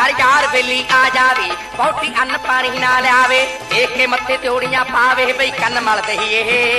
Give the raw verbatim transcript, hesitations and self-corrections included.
घर यार बेली आ जावे बहुती अन्न पानी ना लियावे देख के मत्थे त्योड़ियां पावे बई कन्न मल दईए